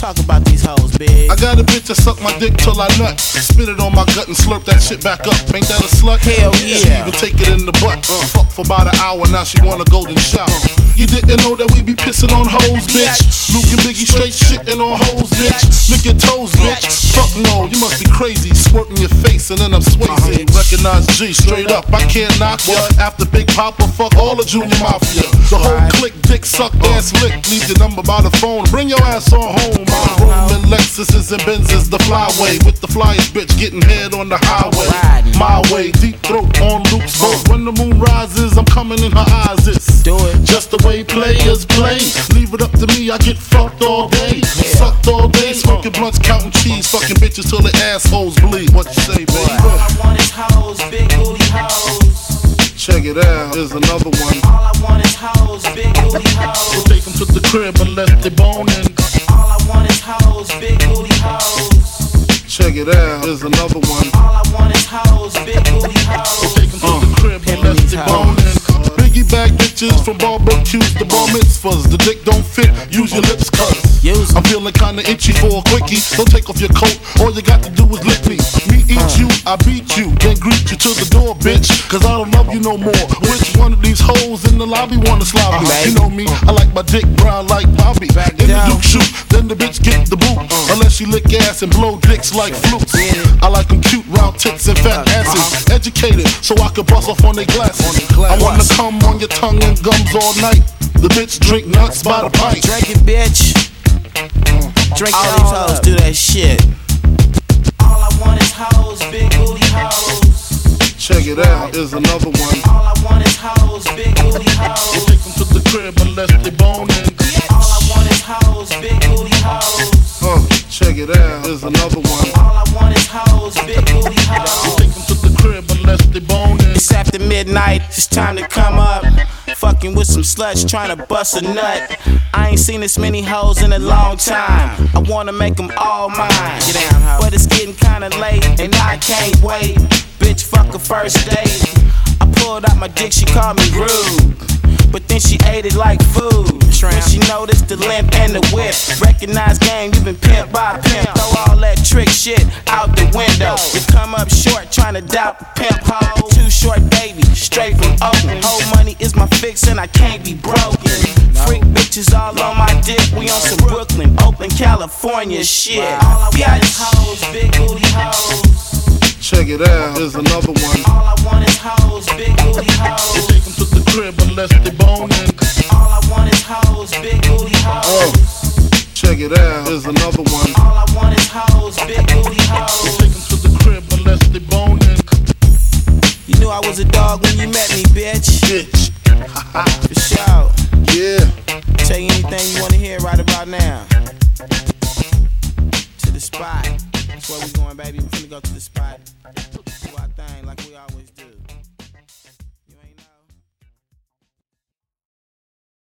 Talk about these hoes, big. I got a bitch that suck my dick till I nut. Spit it on my gut and slurp that shit back up. Ain't that a slut? Hell She yeah. even take it in the butt. Fuck for about an hour, now she want a golden shower. You didn't know that we be pissing on hoes, bitch. Luke and Biggie straight shitting on hoes, bitch. Lick your toes, bitch. Fuck no, you must be crazy. Squirting your face and then I'm Swayze. Recognize G, straight up, I can't knock ya. After Big Papa, fuck all the Junior Mafia. The whole clique, dick suck, ass lick. Leave your number by the phone, bring your ass on home. I'm rolling Lexuses and Benzes, the flyway. With the flyest bitch getting head on the highway. My way, deep throat on Luke's boat. When the moon rises, I'm coming in her eyes. It's Do it. just the way players play. Leave it up to me, I get fucked all day. Sucked all day, smoking blunts, counting cheese. Fucking bitches till the assholes bleed. What you say, baby? All I want is hoes, big booty hoes. Check it out, here's another one. All I want is hoes, big booty We'll hoes. take them to the crib unless they boning. All I want is hoes, big booty hoes. Check it out, here's another one. All I want is hoes, big booty We'll hoes. take them to the crib unless they boning. Piggyback bitches from barbecues to bar mitzvahs. The dick don't fit, use your lips, cuz Use 'em. I'm feeling kinda itchy for a quickie. Don't take off your coat, all you got to do is lick me. Me eat you, I beat you, then greet you to the door, bitch. Cause I don't love you no more. Which one of these hoes in the lobby wanna slob me? You know me, I like my dick brown like Bobby. In the Duke shoot, then the bitch get the boot. Unless she lick ass and blow dicks like flutes. I like them cute, round tits and fat asses. Educated, so I can bust off on their glasses. I wanna come on your tongue and gums all night. The bitch drink nuts by the pint. Drink it, bitch. Drink all these hoes, do that shit. All I want is hoes, big booty hoes. Check it out, here's another one. All I want is hoes, big booty We'll hoes. take them to the crib unless they boning. All I want is hoes, big booty hoes. Check it out, here's another one. All I want is hoes, big booty We'll hoes. take them to the crib unless they boning. It's after midnight, it's time to come up. Fucking with some sluts, trying to bust a nut. I ain't seen this many hoes in a long time. I wanna make them all mine. Get down, hoe. But it's getting kinda late, and I can't wait. Bitch, fuck a first date. I pulled out my dick, she called me rude. But then she ate it like food. When she noticed the limp and the whip. Recognize game, you been pimped by a pimp. Throw all that trick shit out the window. You come up short, trying to doubt the pimp hoe. Too short, baby, straight from Oakland. Whole money is my fix and I can't be broken. Freak bitches all on my dick, we on some Brooklyn, Oakland, California shit. All I want is Bitch. hoes, big booty hoes. Check it out, here's another one. All I want is hoes, big booty We'll hoes. take them to the crib unless they boning. All I want is hoes, big booty hoes. Check it out, here's another one. All I want is hoes, big booty We'll hoes. take them to the crib unless they boning. You knew I was a dog when you met me, bitch. Bitch, For sure. yeah. Tell you anything you wanna hear right about now. To the spot. That's where we going, baby. We finna go to the spot.